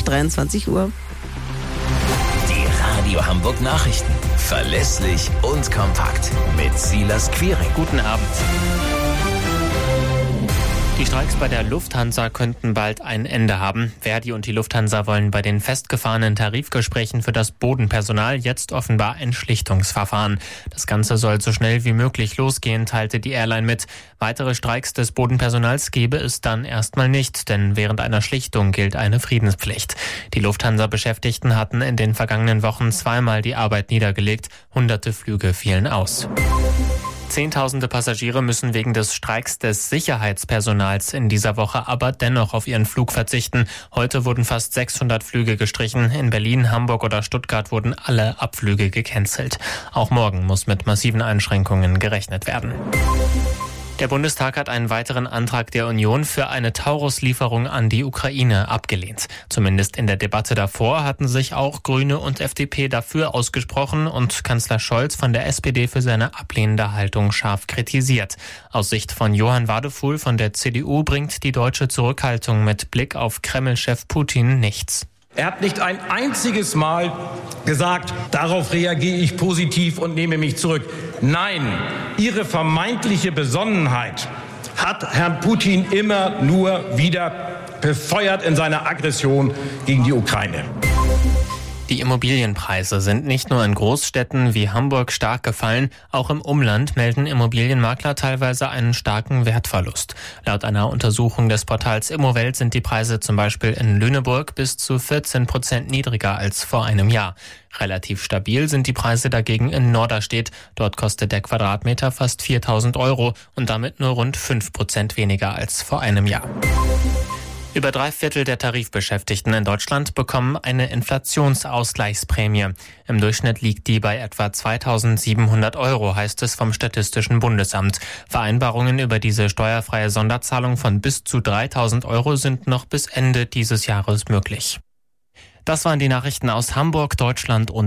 23 Uhr. Die Radio Hamburg Nachrichten. Verlässlich und kompakt. Mit Silas Quiring. Guten Abend. Die Streiks bei der Lufthansa könnten bald ein Ende haben. Verdi und die Lufthansa wollen bei den festgefahrenen Tarifgesprächen für das Bodenpersonal jetzt offenbar ein Schlichtungsverfahren. Das Ganze soll so schnell wie möglich losgehen, teilte die Airline mit. Weitere Streiks des Bodenpersonals gebe es dann erstmal nicht, denn während einer Schlichtung gilt eine Friedenspflicht. Die Lufthansa-Beschäftigten hatten in den vergangenen Wochen zweimal die Arbeit niedergelegt. Hunderte Flüge fielen aus. Zehntausende Passagiere müssen wegen des Streiks des Sicherheitspersonals in dieser Woche aber dennoch auf ihren Flug verzichten. Heute wurden fast 600 Flüge gestrichen. In Berlin, Hamburg oder Stuttgart wurden alle Abflüge gecancelt. Auch morgen muss mit massiven Einschränkungen gerechnet werden. Der Bundestag hat einen weiteren Antrag der Union für eine Taurus-Lieferung an die Ukraine abgelehnt. Zumindest in der Debatte davor hatten sich auch Grüne und FDP dafür ausgesprochen und Kanzler Scholz von der SPD für seine ablehnende Haltung scharf kritisiert. Aus Sicht von Johann Wadefuhl von der CDU bringt die deutsche Zurückhaltung mit Blick auf Kreml-Chef Putin nichts. Er hat nicht ein einziges Mal gesagt, darauf reagiere ich positiv und nehme mich zurück. Nein, Ihre vermeintliche Besonnenheit hat Herrn Putin immer nur wieder befeuert in seiner Aggression gegen die Ukraine. Die Immobilienpreise sind nicht nur in Großstädten wie Hamburg stark gefallen, auch im Umland melden Immobilienmakler teilweise einen starken Wertverlust. Laut einer Untersuchung des Portals Immowelt sind die Preise zum Beispiel in Lüneburg bis zu 14% niedriger als vor einem Jahr. Relativ stabil sind die Preise dagegen in Norderstedt. Dort kostet der Quadratmeter fast 4.000 € und damit nur rund 5% weniger als vor einem Jahr. Über 3/4 der Tarifbeschäftigten in Deutschland bekommen eine Inflationsausgleichsprämie. Im Durchschnitt liegt die bei etwa 2.700 €, heißt es vom Statistischen Bundesamt. Vereinbarungen über diese steuerfreie Sonderzahlung von bis zu 3.000 € sind noch bis Ende dieses Jahres möglich. Das waren die Nachrichten aus Hamburg, Deutschland und